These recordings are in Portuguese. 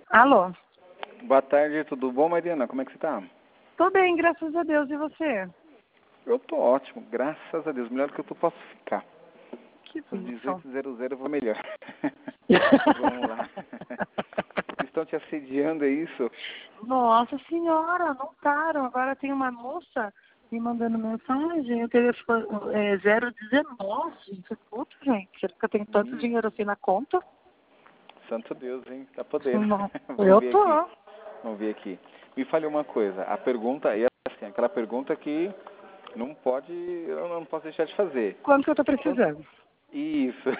Alô? Boa tarde, tudo bom, Mariana? Como é que você tá? Tô bem, graças a Deus. E você? Eu tô ótimo, graças a Deus. Melhor que eu posso ficar. Que Às bênção. 18h00 eu vou melhor. Vamos lá. Estão te assediando, é isso? Nossa senhora, não param. Agora tem uma moça me mandando mensagem. O telefone é 019. Puta, gente. Será que eu tenho tanto dinheiro assim na conta? Santo Deus, hein? Tá podendo. Não. Vamos Eu ver tô. aqui. Vamos ver aqui. Me fale uma coisa. A pergunta é assim, aquela pergunta que não pode, eu não posso deixar de fazer. Quanto que eu tô Quanto... precisando? Isso.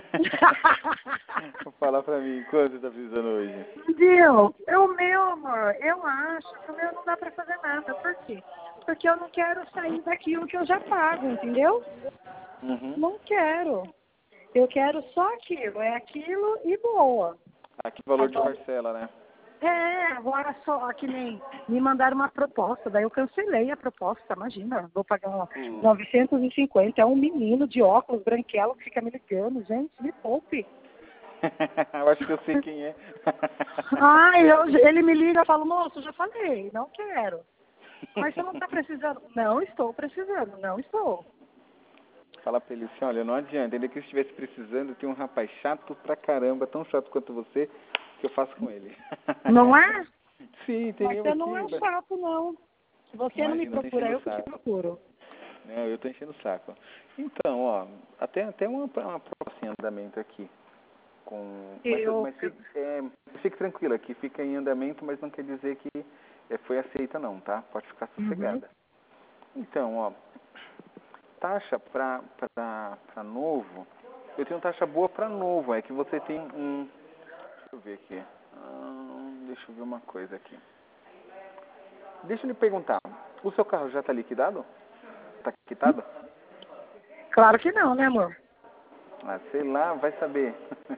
Fala pra mim, quanto você tá precisando hoje? Viu? É o meu, amor. Eu acho que o meu não dá pra fazer nada. Por quê? Porque eu não quero sair daquilo que eu já pago, entendeu? Uhum. Não quero. Eu quero só aquilo. É aquilo e boa. Aqui valor de Agora, parcela, né? agora só que nem me mandaram uma proposta, daí eu cancelei a proposta, imagina, vou pagar 950, é um menino de óculos branquelo que fica me ligando, gente, me poupe. Eu acho que eu sei quem é. Ele me liga e fala, moço, já falei, não quero. Mas você não está precisando? Não estou precisando, não estou. Fala pra ele assim, olha, não adianta, ainda que eu estivesse precisando, tem um rapaz chato pra caramba, tão chato quanto você, que eu faço com ele. Não é? Sim, tem Mas eu você aqui. não é chato, não. Se você não me Imagina, eu tô procura, enchendo eu o que te saco. procuro. Não, eu tô enchendo o saco. Então, ó, até uma proposta em andamento aqui. Eu, Mas fique tranquila, que fica em andamento, mas não quer dizer que foi aceita não, tá? Pode ficar uhum. sossegada. Então, ó, taxa pra novo, eu tenho taxa boa pra novo, é que você tem um... Deixa eu ver aqui. Deixa eu ver uma coisa aqui. Deixa eu lhe perguntar, o seu carro já tá liquidado? Tá quitado? Claro que não, né, amor? Ah, sei lá, vai saber.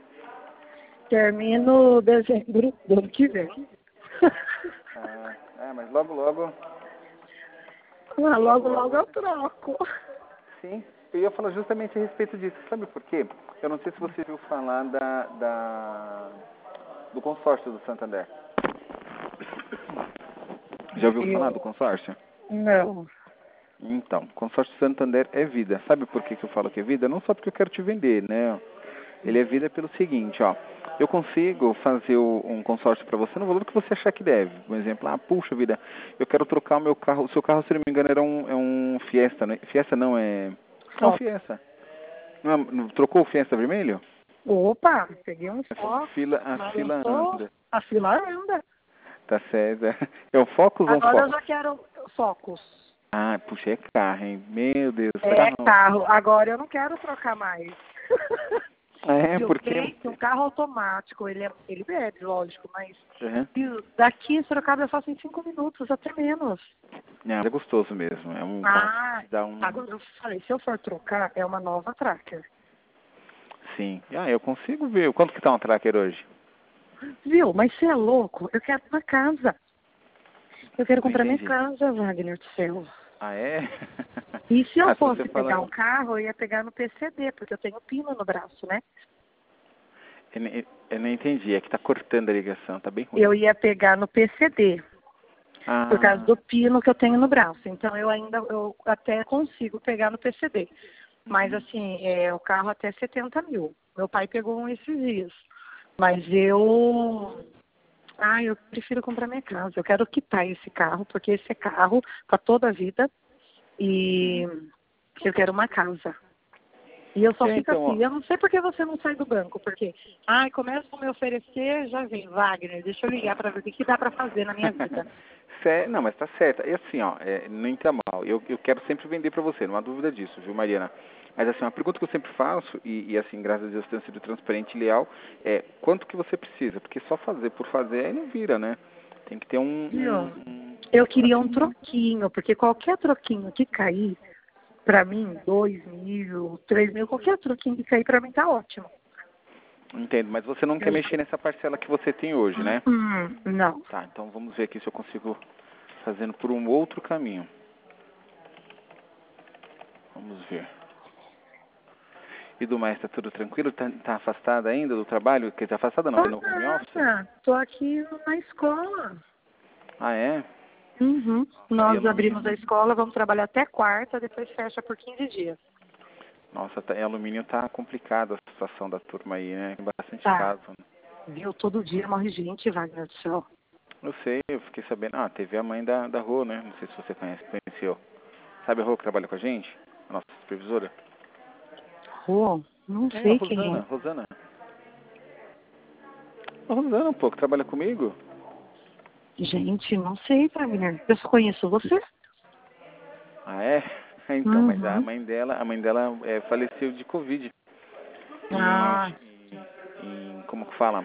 Termino dezembro do ano que vem. Mas logo, logo... Logo, logo eu troco. Sim, eu ia falar justamente a respeito disso. Sabe por quê? Eu não sei se você viu falar do consórcio do Santander. Já ouviu falar do consórcio? Não. Então, consórcio Santander é vida. Sabe por que eu falo que é vida? Não só porque eu quero te vender, né? Ele é vida pelo seguinte, ó. Eu consigo fazer um consórcio para você no valor que você achar que deve. Por exemplo, puxa vida, eu quero trocar o meu carro. O seu carro, se não me engano, é um Fiesta, né? Fiesta não, é um Foco. Fiesta. Não, trocou o Fiesta vermelho? Opa, peguei um foco. A Mas eu fila tô... anda. A fila anda. Tá certo. É o Focus ou um Agora eu Focus? já quero focos. Ah, puxa, é carro, hein? Meu Deus, É carro. carro. Agora eu não quero trocar mais. Eu Porque... tenho um carro automático. Ele bebe, lógico, mas Uhum. daqui em Sorocaba eu faço em 5 minutos, até menos. Não, é gostoso mesmo. É um carro que dá um... Agora eu falei, se eu for trocar, é uma nova Tracker. Sim. Eu consigo ver. Quanto que tá um Tracker hoje? Viu? Mas você é louco? Eu quero uma casa. Eu quero Não comprar minha entendi. casa, Wagner do céu. Ah, é? E se eu Se você fosse pegar fala... um carro, eu ia pegar no PCD, porque eu tenho pino no braço, né? Eu não entendi. É que tá cortando a ligação. Tá bem ruim. Eu ia pegar no PCD, por causa Ah... do pino que eu tenho no braço. Então eu até consigo pegar no PCD. Mas assim, o carro até 70 mil. Meu pai pegou um esses dias. Mas eu prefiro comprar minha casa. Eu quero quitar esse carro, porque esse é carro para toda a vida. E eu quero uma casa. E eu só fico Então, ó... assim, eu não sei por que você não sai do banco, porque, começa a me oferecer, já vem, Wagner, deixa eu ligar para ver o que dá para fazer na minha vida. Não, mas tá certo. E assim, ó, não entenda mal. Eu quero sempre vender pra você, não há dúvida disso, viu, Mariana? Mas assim, uma pergunta que eu sempre faço, e assim, graças a Deus tenho sido transparente e leal, é quanto que você precisa? Porque só fazer por fazer aí não vira, né? Tem que ter Viu? Eu queria um assim, troquinho, porque qualquer troquinho que cair, para mim, 2.000, 3.000, qualquer troquinho que cair, para mim tá ótimo. entendo, mas você não quer mexer nessa parcela que você tem hoje, né? Não. Tá, então vamos ver aqui se eu consigo fazendo por um outro caminho. Vamos ver. E do mais, tá tudo tranquilo? Tá afastada ainda do trabalho? Quer dizer, afastada não, no home office? Tô aqui na escola. Ah, é? Uhum. Aí Nós abrimos a escola, vamos trabalhar até quarta, depois fecha por 15 dias. Nossa, em alumínio tá complicada a situação da turma aí, né? Tem bastante Tá. caso. Viu? Todo dia morre gente, Wagner do céu. Eu sei, eu fiquei sabendo. Ah, teve a mãe da Rô, né? Não sei se você conheceu. Sabe a Rô que trabalha com a gente? A nossa supervisora? Rô, não É, a sei quem Rosana, é. Rosana. A Rosana, pô, que trabalha comigo. Gente, não sei, Wagner. Eu só conheço você. Ah, é? Então, mas Uhum. a mãe dela faleceu de Covid. Ah, Como que fala?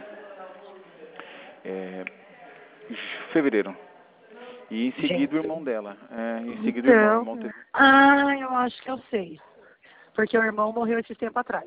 É, fevereiro. E em seguida o gente. irmão dela. Em seguida o Então. irmão teve. Ah, eu acho que eu sei. Porque o irmão morreu esse tempo atrás.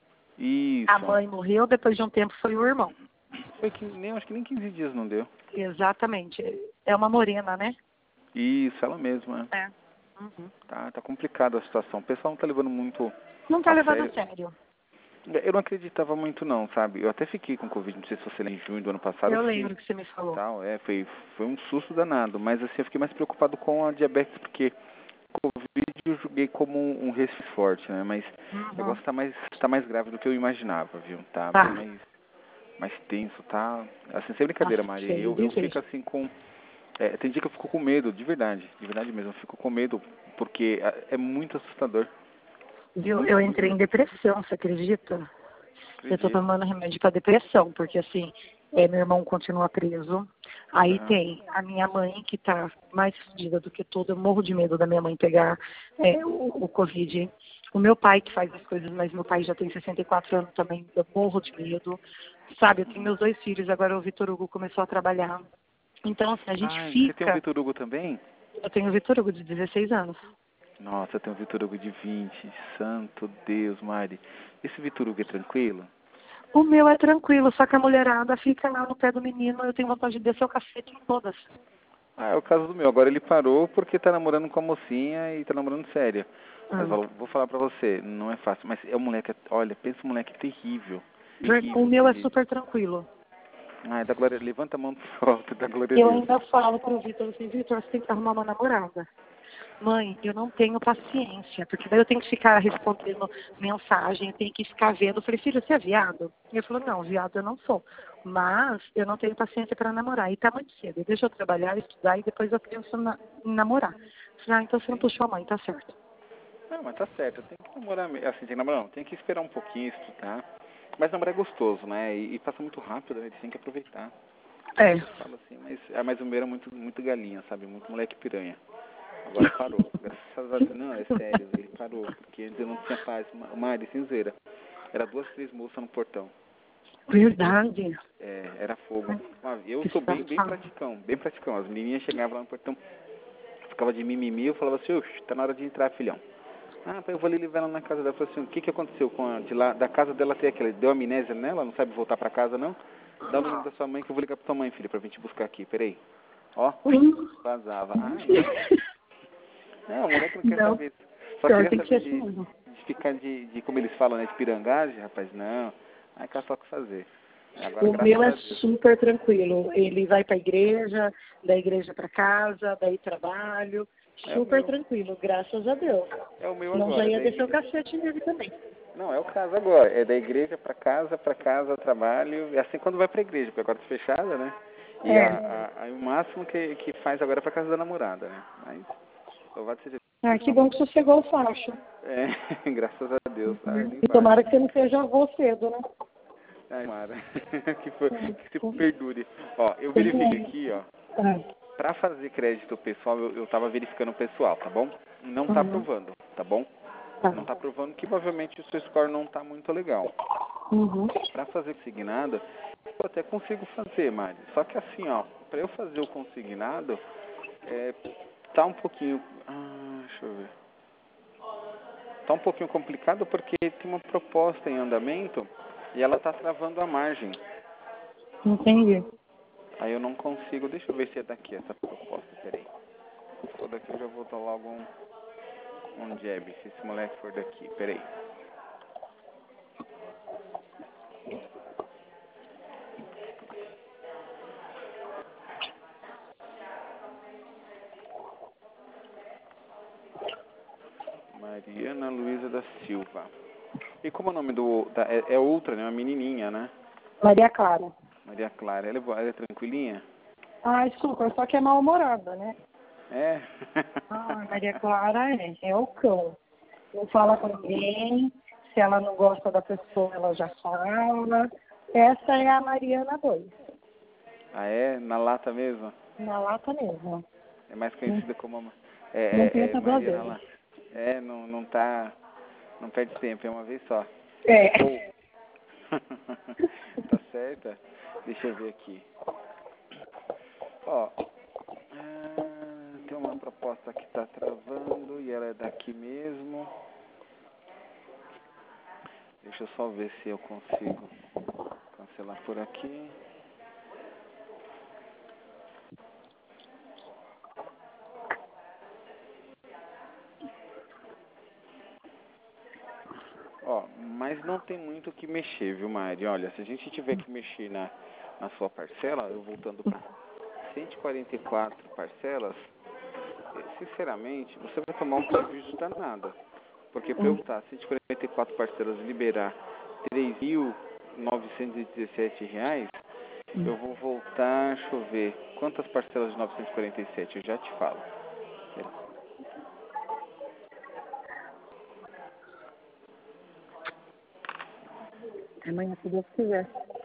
A Isso. mãe morreu, depois de um tempo foi o irmão. Foi que nem, acho que nem 15 dias não deu. Exatamente. É uma morena, né? Isso, ela mesma. É. Uhum. Tá complicada a situação. O pessoal não tá levando muito Não tá a levando a sério. sério. Eu não acreditava muito não, sabe? Eu até fiquei com Covid, não sei se você lembra, em junho do ano passado, eu Eu fiquei lembro que você me falou. tal, foi um susto danado, mas assim, eu fiquei mais preocupado com a diabetes, porque Covid eu julguei como um resfriado forte, né? Mas o Uhum. negócio tá mais grave do que eu imaginava, viu? Tá bem Tá. mais tenso, tá? Assim, sem brincadeira, Nossa, Maria, feio eu de ver. fico assim com... tem dia que eu fico com medo, de verdade mesmo, eu fico com medo, porque é muito assustador, Viu? muito Eu entrei assustador. em depressão, você acredita? Eu tô Acredito. tomando remédio para depressão, porque assim, meu irmão continua preso. Aí Aham. tem a minha mãe, que tá mais fodida do que tudo. Eu morro de medo da minha mãe pegar o Covid. O meu pai, que faz as coisas, mas meu pai já tem 64 anos também, eu morro de medo. Sabe, eu tenho meus 2 filhos, agora o Vitor Hugo começou a trabalhar. Então, assim, a gente Ah, você tem o fica. Vitor Hugo também? Eu tenho o Vitor Hugo de 16 anos. Nossa, tem o Vitor Hugo de 20. Santo Deus, Mari. Esse Vitor Hugo é tranquilo? O meu é tranquilo, só que a mulherada fica lá no pé do menino, eu tenho vontade de descer o cacete em todas. Ah, é o caso do meu. Agora ele parou porque tá namorando com a mocinha e tá namorando sério. Mas Hum. vou falar pra você, não é fácil. Mas é um moleque, olha, pensa um moleque terrível. O Terrível, meu é terrível. super tranquilo. Ai, dá glória, levanta a mão pro alto, dá glória a Eu Deus. ainda falo pro Vitor assim, Vitor, você tem que arrumar uma namorada. Mãe, eu não tenho paciência, porque daí eu tenho que ficar respondendo mensagem, eu tenho que ficar vendo. Eu falei, filho, você é viado? Ele falou, não, viado eu não sou. Mas eu não tenho paciência para namorar. E tá muito cedo. Deixa eu trabalhar, estudar e depois eu penso em namorar. Eu falei, então você não Sim. puxou a mãe, tá certo. Não, mas tá certo, tem que namorar, assim, tem que namorar não, tem que esperar um pouquinho, estudar. Mas namorar é gostoso, né? E passa muito rápido, né? Tem que aproveitar. É. Eu falo assim, mas o meu era muito galinha, sabe? Muito moleque piranha. Agora parou. Graças a Deus. Não, é sério, ele parou, porque antes eu não tinha paz. Mari, sem zoeira. Era 2, 3 moças no portão. Verdade. Era fogo. Eu Que sou bem situação. praticão, bem praticão. As menininhas chegavam lá no portão, ficava de mimimi, eu falava assim, oxe, tá na hora de entrar, filhão. Ah, pai, eu vou ali levar ela na casa dela. Eu falei assim, o que aconteceu com a de lá, da casa dela até aquela? Deu amnésia nela, não sabe voltar pra casa, não? Dá o número da sua mãe que eu vou ligar pra tua mãe, filha, pra vir te buscar aqui, peraí. Ó, vazava. Ai, não, o moleque não quer Não, saber. Só pior queria tem que ser saber assim mesmo. de ficar de, como eles falam, né, de pirangagem, rapaz, não. Aí cá só o que fazer. Agora, O meu graças é a Deus. super tranquilo. Ele vai para a igreja, da igreja para casa, daí trabalho. É o Super meu. tranquilo, graças a Deus. É o meu Não já agora. ia descer o cacete nele também. Não, é o caso agora. É da igreja pra casa, trabalho. É assim quando vai pra igreja, porque agora tá fechada, né? E É. aí o máximo que faz agora é pra casa da namorada, né? Mas, louvado seja Ah, Deus, que bom que sossegou o facho. graças a Deus. Ai, nem E fale. tomara que você não seja avô cedo, né? Ai, Mara. que se É. perdure. Ó, eu verifiquei Tem. aqui, ó. Ah, Pra fazer crédito pessoal, eu tava verificando o pessoal, tá bom? Não tá uhum, aprovando, tá bom? tá. Não tá aprovando que provavelmente o seu score não tá muito legal. Uhum. Para fazer consignado, eu até consigo fazer, Mari. Só que assim, ó, para eu fazer o consignado, é, tá um pouquinho. Deixa eu ver. Tá um pouquinho complicado porque tem uma proposta em andamento e ela tá travando a margem. Entendi. Aí eu não consigo. Deixa eu ver se é daqui essa proposta. Peraí. Se for daqui eu já vou dar logo um jab. Se esse moleque for daqui. Peraí. Mariana Luísa da Silva. E como é o nome é outra, né? Uma menininha, né? Maria Clara. Maria Clara. Ela é tranquilinha? Ah, desculpa, só que é mal-humorada, né? É? Ah, Maria Clara é o cão. Não fala com ninguém. Se ela não gosta da pessoa, ela já fala. Essa é a Mariana 2. Ah, é? Na lata mesmo? Na lata mesmo. É mais conhecida como... Não pensa duas Mariana vezes. lá. É, não tá... Não perde tempo, é uma vez só. É. Ou... Tá certa? Deixa eu ver aqui. Ó, tem uma proposta que tá travando e ela é daqui mesmo. Deixa eu só ver se eu consigo cancelar por aqui. Ó, mas não tem muito o que mexer, viu, Mari? Olha, se a gente tiver que mexer na sua parcela, eu voltando para 144 parcelas, sinceramente, você vai tomar um prejuízo danado. Porque para eu estar 144 parcelas e liberar R$ 3.917, eu vou voltar, deixa eu ver, quantas parcelas de 947? Eu já te falo. Amanhã, se Deus quiser.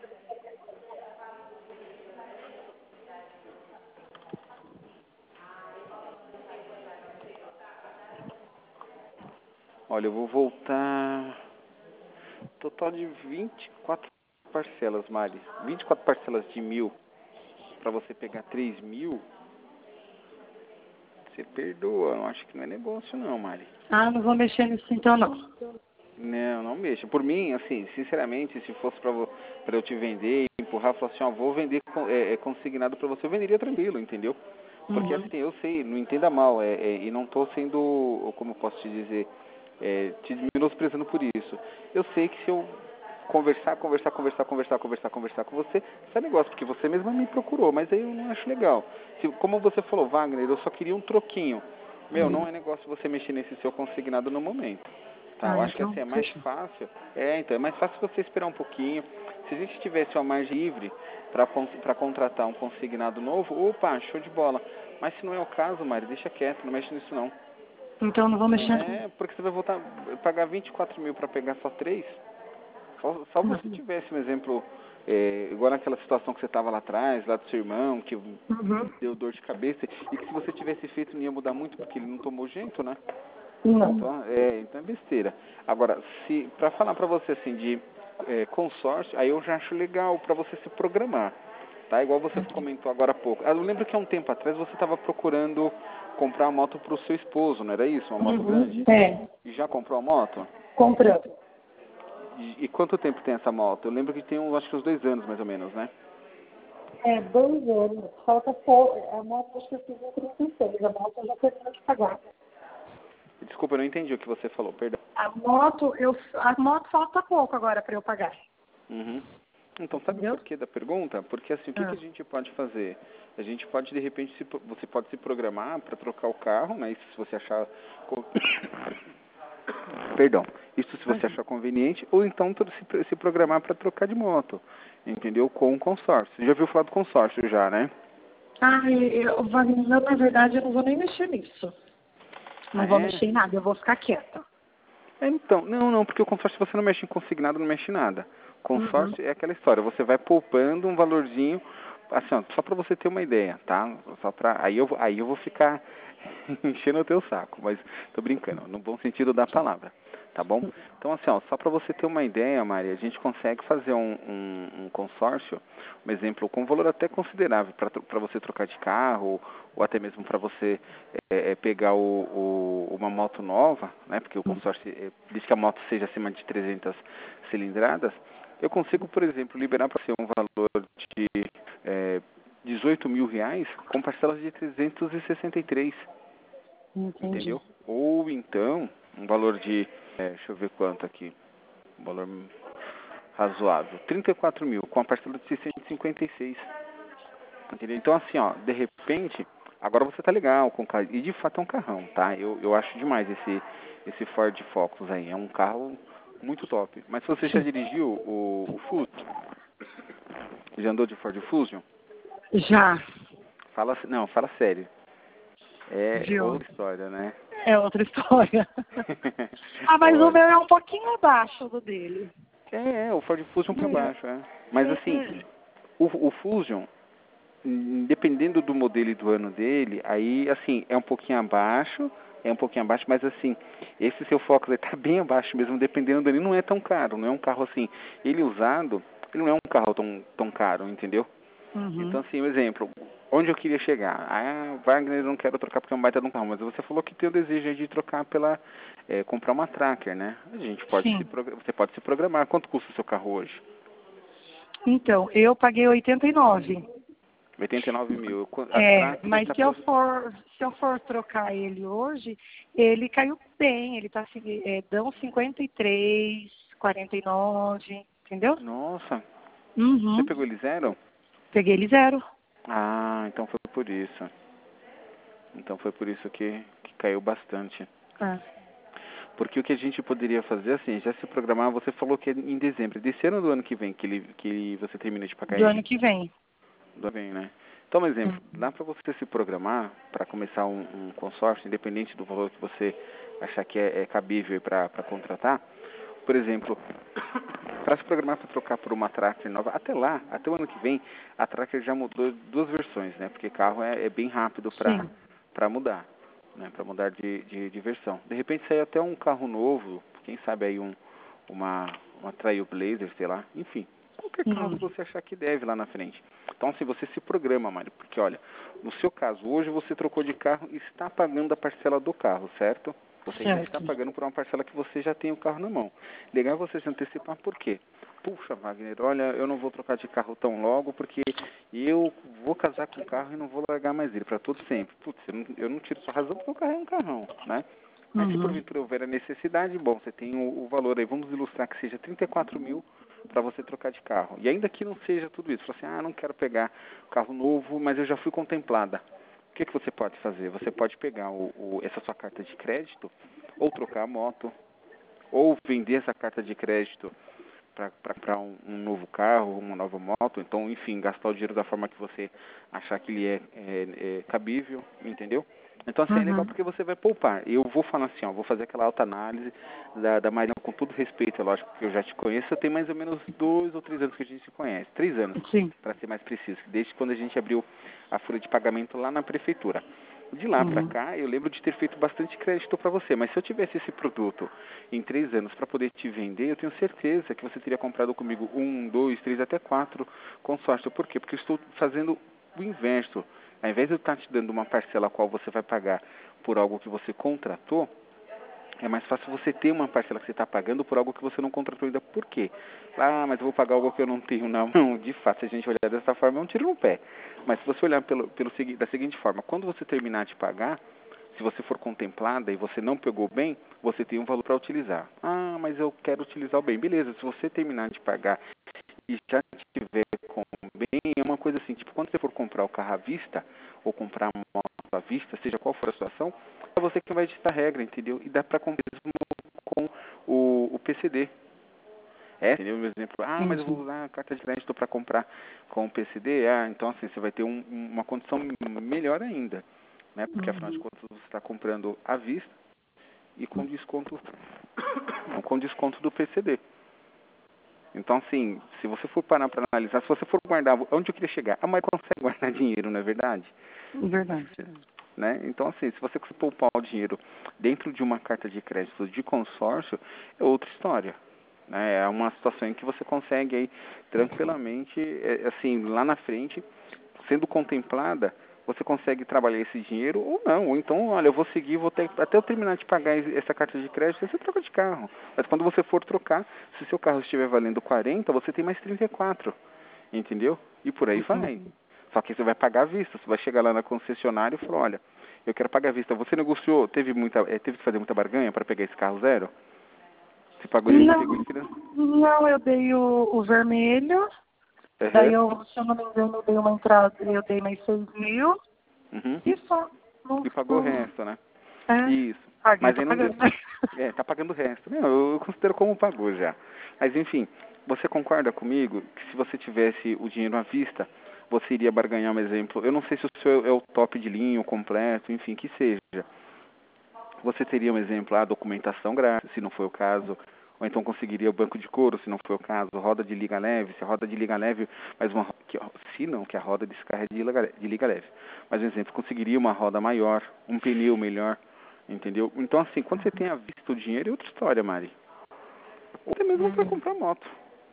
Olha, eu vou voltar... Total de 24 parcelas, Mari. 24 parcelas de 1.000 para você pegar 3.000, você perdoa. Eu acho que não é negócio não, Mari. Ah, não vou mexer nisso então, não. Não mexa. Por mim, assim, sinceramente, se fosse para eu te vender, empurrar, falar assim, ó, vou vender consignado para você, eu venderia tranquilo, entendeu? Porque assim, eu sei, não entenda mal, e não estou sendo, como eu posso te dizer, te menosprezando por isso. Eu sei que se eu conversar com você, isso é negócio, porque você mesma me procurou, mas aí eu não acho legal. Como você falou, Wagner, eu só queria um troquinho. Não é negócio você mexer nesse seu consignado no momento. Tá, eu Ah, acho que então, assim, é mais fechou. fácil. Então, é mais fácil você esperar um pouquinho. Se a gente tivesse uma margem livre para contratar um consignado novo, opa, show de bola. Mas se não é o caso, Mari, deixa quieto, não mexe nisso não. Então não vou mexer. Porque você vai voltar pagar 24.000 para pegar só 3. Só você tivesse um exemplo, igual naquela situação que você estava lá atrás, lá do seu irmão, que deu dor de cabeça, e que se você tivesse feito não ia mudar muito, porque ele não tomou jeito, né? Não. Então é besteira. Agora, se para falar para você assim de consórcio, aí eu já acho legal para você se programar, tá? Igual você comentou agora há pouco. Eu lembro que há um tempo atrás você estava procurando comprar uma moto para o seu esposo, não era isso? Uma moto grande? É, E já comprou a moto? comprando. E quanto tempo tem essa moto? Eu lembro que tem acho que uns 2 anos mais ou menos, né? É, 2 anos. Falta pouco. A moto acho que eu fiz em 36. A moto eu já termino de pagar. Desculpa, eu não entendi o que você falou, perdão. A moto falta pouco agora para eu pagar. Uhum. Então, sabe Entendeu? por que da pergunta? Porque assim, o que a gente pode fazer? A gente pode, de repente, você pode se programar para trocar o carro, né? Isso se você achar... Perdão. Isso se você achar conveniente, ou então se programar para trocar de moto, entendeu? Com um consórcio. Você já ouviu falar do consórcio já, né? Wagner, na verdade, eu não vou nem mexer nisso. Não vou mexer em nada, eu vou ficar quieta. Então, não, porque o consórcio você não mexe em consignado, não mexe em nada. Consórcio é aquela história, você vai poupando um valorzinho, assim, ó, só para você ter uma ideia, tá? Aí eu vou ficar enchendo o teu saco, mas tô brincando, no bom sentido da palavra, tá bom? Então, assim, ó, só para você ter uma ideia, Maria, a gente consegue fazer um consórcio, um exemplo, com um valor até considerável para você trocar de carro, ou até mesmo para você pegar uma moto nova, né? Porque o consórcio diz que a moto seja acima de 300 cilindradas. Eu consigo, por exemplo, liberar para você um valor de R$ 18.000 com parcelas de 363. Entendi. Entendeu? Ou então, um valor de, deixa eu ver quanto aqui, um valor razoável, 34.000 com a parcela de 656. Entendeu? Então, assim, ó, de repente, Agora você tá legal com o carro. E de fato é um carrão, tá? Eu acho demais esse Ford Focus aí. É um carro muito top. Mas você já Sim. dirigiu o Fusion? Já andou de Ford Fusion? Já, Não, fala sério. É viu? outra história, né? É outra história. Ah, mas o Olha. meu é um pouquinho abaixo do dele. O Ford Fusion pra baixo, é. Mas assim, o Fusion, dependendo do modelo e do ano dele, aí assim, é um pouquinho abaixo, mas assim, esse seu Focus ele tá bem abaixo mesmo, dependendo dele, não é tão caro, não é um carro assim, ele usado, ele não é um carro tão caro, entendeu? Uhum. Então assim, um exemplo, onde eu queria chegar? Ah, Wagner, eu não quero trocar porque é um baita de um carro, mas você falou que tem o desejo aí de trocar comprar uma Tracker, né? A gente pode Sim. você pode se programar. Quanto custa o seu carro hoje? Então, eu paguei 89. 89 mil. A É, Tracker mas está se eu for trocar ele hoje, ele caiu bem, ele tá assim, dão 53, 49, entendeu? Nossa, você Uhum. pegou ele zero? Peguei ele zero. Ah, então foi por isso. Então foi por isso que caiu bastante. Ah, Porque o que a gente poderia fazer, assim, já se programar, você falou que é em dezembro. Desse ano ou do ano que vem que você termina de pagar do ano ele? que vem. Do ano que vem, né? Então, um exemplo, Uhum. dá para você se programar para começar um consórcio, independente do valor que você achar que é cabível para contratar. Por exemplo, para se programar para trocar por uma Tracker nova, até lá, até o ano que vem, a Tracker já mudou duas versões, né? Porque carro é bem rápido Sim. para mudar, né? Para mudar de versão. De repente sair até um carro novo, quem sabe aí uma Trailblazer, sei lá, enfim. Qualquer carro Uhum. que você achar que deve lá na frente. Então, se você se programa, Mário, porque olha, no seu caso, hoje você trocou de carro e está pagando a parcela do carro, certo? Você ainda está Certo. pagando por uma parcela que você já tem o carro na mão. Legal é você se antecipar, por quê? Puxa, Wagner, olha, eu não vou trocar de carro tão logo porque eu vou casar com o carro e não vou largar mais ele para todo sempre. Putz, eu não tiro sua razão porque o carro é um carrão, né? Mas se Uhum. porventura houver a necessidade, bom, você tem o valor aí, vamos ilustrar que seja 34 mil para você trocar de carro. E ainda que não seja tudo isso, você fala assim, não quero pegar carro novo, mas eu já fui contemplada. O que você pode fazer? Você pode pegar essa sua carta de crédito, ou trocar a moto, ou vender essa carta de crédito para um novo carro, uma nova moto, então, enfim, gastar o dinheiro da forma que você achar que ele é cabível, entendeu? Então, assim, é legal Uhum. porque você vai poupar. Eu vou falar assim, vou fazer aquela autoanálise da Marina, com todo respeito, é lógico que eu já te conheço, tem mais ou menos 2 ou 3 anos que a gente se conhece, 3 anos, Sim. para ser mais preciso, desde quando a gente abriu a folha de pagamento lá na prefeitura. De lá para Uhum. cá, eu lembro de ter feito bastante crédito para você, mas se eu tivesse esse produto em 3 anos para poder te vender, eu tenho certeza que você teria comprado comigo 1, 2, 3, até 4 consórcio. Por quê? Porque eu estou fazendo o inverso. Ao invés de eu estar te dando uma parcela a qual você vai pagar por algo que você contratou, é mais fácil você ter uma parcela que você está pagando por algo que você não contratou ainda. Por quê? Mas eu vou pagar algo que eu não tenho na mão. De fato, se a gente olhar dessa forma, é um tiro no pé. Mas se você olhar da seguinte forma, quando você terminar de pagar, se você for contemplada e você não pegou bem, você tem um valor para utilizar. Mas eu quero utilizar o bem. Beleza, se você terminar de pagar e já tiver com bem, é uma coisa assim, tipo, quando você for comprar o carro à vista, ou comprar uma moto à vista, seja qual for a situação, é você que vai ditar a regra, entendeu? E dá para comprar mesmo com o PCD. Entendeu? Por exemplo, mas eu vou Entendi. usar a carta de crédito para comprar com o PCD, então assim, você vai ter uma condição melhor ainda, né? Porque afinal de Uhum. contas você está comprando à vista e com desconto do PCD. Então, assim, se você for parar para analisar, se você for guardar, onde eu queria chegar? A maioria consegue guardar dinheiro, não é verdade? Verdade. Né? Então, assim, se você conseguir poupar o dinheiro dentro de uma carta de crédito de consórcio, é outra história. Né? É uma situação em que você consegue aí tranquilamente, assim, lá na frente, sendo contemplada, você consegue trabalhar esse dinheiro ou não. Ou então, olha, eu vou seguir, até eu terminar de pagar essa carta de crédito, aí você troca de carro. Mas quando você for trocar, se seu carro estiver valendo 40, você tem mais 34, entendeu? E por aí vai. Entendi. Só que você vai pagar à vista. Você vai chegar lá na concessionária e falar, olha, eu quero pagar à vista. Você negociou, teve que fazer muita barganha para pegar esse carro zero? Você pegou Não, ele financiado? não, eu dei o vermelho, daí Aham. eu, se eu não me engano, eu dei uma entrada, eu dei mais 6 mil, Uhum. E só. Não, E pagou o resto, né? É. Isso. Paguei, Mas tô aí não deu... pagando, né? Tá pagando o resto. Não, eu considero como pagou já. Mas enfim, você concorda comigo que se você tivesse o dinheiro à vista, você iria barganhar um exemplo? Eu não sei se o seu é o top de linha, o completo, enfim, que seja. Você teria um exemplo, a documentação grátis, se não for o caso, ou então conseguiria o banco de couro, se não for o caso, roda de liga leve, se a roda de liga leve, mas uma se não, que a roda descarrega de liga leve. Mas um exemplo, conseguiria uma roda maior, um pneu melhor, entendeu? Então assim, quando você tem à vista o dinheiro é outra história, Mari. Ou até mesmo para comprar moto.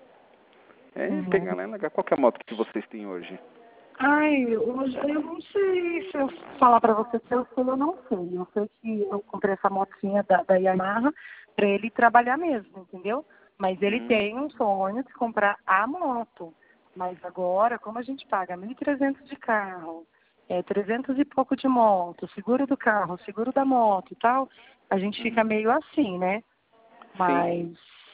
É pegar Uhum. lá e largar. Qual que é a moto que vocês têm hoje? Ai, hoje eu não sei se eu falar pra você se eu sei ou não sei. Eu sei que eu comprei essa motinha da Yamaha pra ele trabalhar mesmo, entendeu? Mas ele tem um sonho de comprar a moto. Mas agora, como a gente paga 1.300 de carro, 300 e pouco de moto, seguro do carro, seguro da moto e tal, a gente fica meio assim, né? Sim. Mas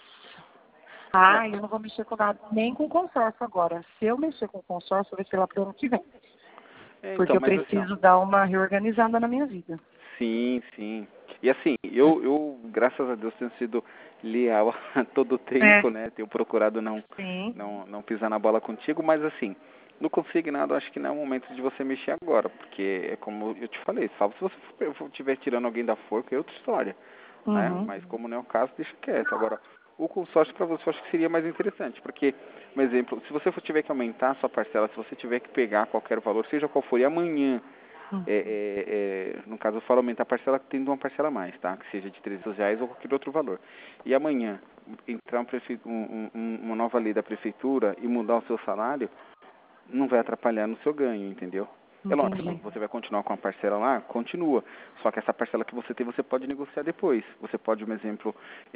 É, eu não vou mexer com nada, nem com consórcio agora. Se eu mexer com consórcio, vai ser lá pro ano que vem. Porque então, eu mas assim, ó. preciso dar uma reorganizada na minha vida. Sim, sim. E assim, eu graças a Deus tenho sido leal a todo o É, tempo, né? Tenho procurado sim. não pisar na bola contigo, mas assim, no consignado acho que não é o momento de você mexer agora, porque é como eu te falei, salvo se você estiver tirando alguém da forca, é outra história, né? Uhum. Mas como não é o caso, deixa quieto. Agora, o consórcio para você eu acho que seria mais interessante, porque, um exemplo, se você tiver que aumentar a sua parcela, se você tiver que pegar qualquer valor, seja qual for, e amanhã no caso, eu falo aumentar a parcela tendo uma parcela a mais, tá? Que seja de R$ 300 ou qualquer outro valor. E amanhã entrar uma nova lei da prefeitura e mudar o seu salário, não vai atrapalhar no seu ganho, entendeu? É lógico, Entendi. você vai continuar com a parcela lá? Continua. Só que essa parcela que você tem, você pode negociar depois. Você pode, um exemplo,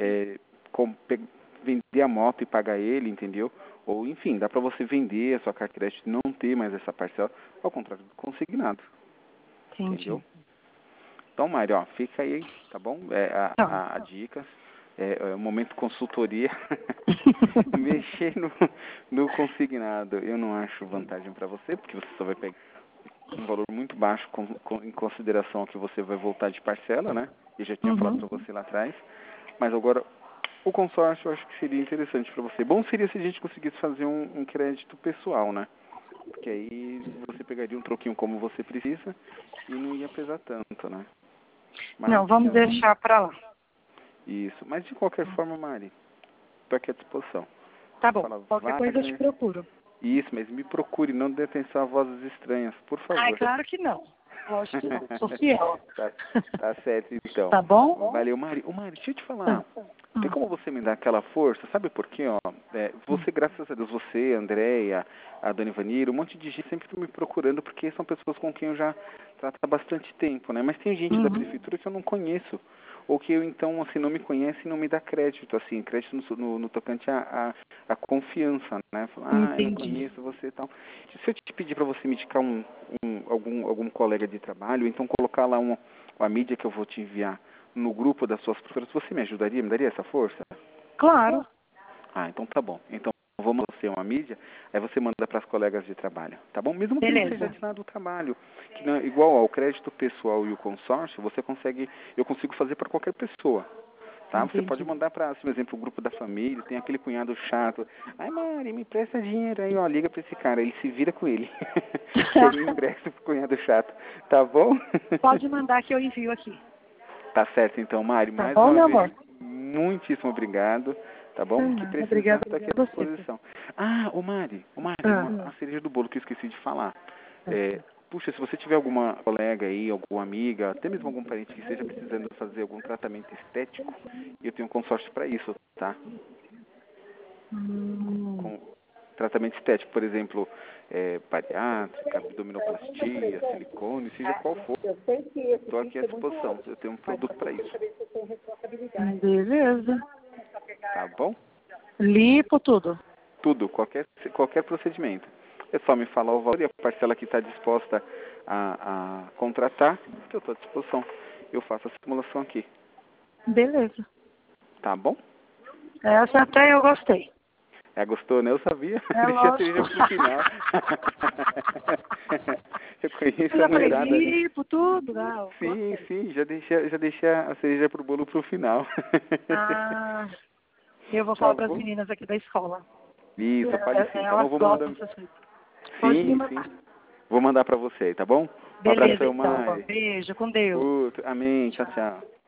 vender a moto e pagar ele, entendeu? Ou, enfim, dá para você vender a sua carta de crédito e não ter mais essa parcela, ao contrário do consignado. Entendeu? Entendi. Então, Mário, ó, fica aí, tá bom? Tá. A dica. É o momento consultoria. Mexer no consignado, eu não acho vantagem para você, porque você só vai pegar um valor muito baixo em consideração ao que você vai voltar de parcela, né? Eu já tinha falado Uhum. para você lá atrás. Mas agora, o consórcio eu acho que seria interessante para você. Bom seria se a gente conseguisse fazer um crédito pessoal, né? Porque aí você pegaria um troquinho como você precisa e não ia pesar tanto, né? Não, Mas, vamos deixar pra lá. isso. Mas de qualquer forma, Mari, estou aqui à disposição. Tá bom. Fala, Qualquer coisa eu te Wagner. procuro. Isso, mas me procure, não dê atenção a vozes estranhas, por Ai, favor. claro que não. Lógico que não. Sou fiel. tá, tá certo, então. Tá bom? Valeu, Mari. Ô, Mari, deixa eu te Ah. falar. Tem como você me dar aquela força? Sabe por quê, ó? Você, graças a Deus, você, a Andréia, a Dona Ivanira, um monte de gente sempre tá me procurando, porque são pessoas com quem eu já trato há bastante tempo, né? Mas tem gente da prefeitura que eu não conheço, ou que eu, então, assim, não me conhece e não me dá crédito, assim, crédito no tocante a confiança, né? Falar, eu não Entendi. conheço você e tal. Se eu te pedir para você me indicar algum colega de trabalho, então colocar lá uma mídia que eu vou te enviar no grupo das suas professoras, você me ajudaria? Me daria essa força? Claro. Ah, então tá bom. Então vamos ser uma mídia, aí você manda para as colegas de trabalho, tá bom? Mesmo que não seja Beleza. de nada do trabalho, que não, igual ao crédito pessoal e o consórcio, eu consigo fazer para qualquer pessoa. Tá? Você pode Entendi. mandar para, assim, por exemplo, o grupo da família, tem aquele cunhado chato. Ai, Mari, me empresta dinheiro aí, ó, liga para esse cara, ele se vira com ele. Que aí eu empresto pro cunhado chato, tá bom? Pode mandar que eu envio aqui. Tá certo, então, Mari, Tá mais bom, uma meu vez, amor? muitíssimo obrigado, tá bom? Que precisar, Obrigada tá aqui a à você. disposição. Ah, ô Mari, Ah. a cereja do bolo que eu esqueci de falar. Puxa, se você tiver alguma colega aí, alguma amiga, até mesmo algum parente que esteja precisando fazer algum tratamento estético, eu tenho um consórcio para isso, tá? Hum. Com tratamento estético, por exemplo, bariátrica, abdominoplastia, silicone, seja qual for, estou aqui à disposição. Eu tenho um produto para isso, Beleza. tá bom? Lipo tudo. Tudo, qualquer procedimento. É só me falar o valor e a parcela que está disposta a contratar, que eu estou à disposição. Eu faço a simulação aqui, Beleza. tá bom? Essa até eu gostei. Gostou, né? Eu sabia. É Deixa a lógico. cereja pro final. Eu conheço Eu a já falei mulherada. lipo, tudo, não. Sim, já deixei a cereja pro bolo pro final. Ah, eu vou Tá falar para as bom? meninas aqui da escola. Isso, fale sim. Então eu Elas vou mandar. gostam dessas coisas. Pode me Sim, sim. mandar. Vou mandar pra você, tá bom? Um Beleza, abração, então. Mari. Beijo, com Deus. Outro. Amém. Tchau, Tchau. tchau.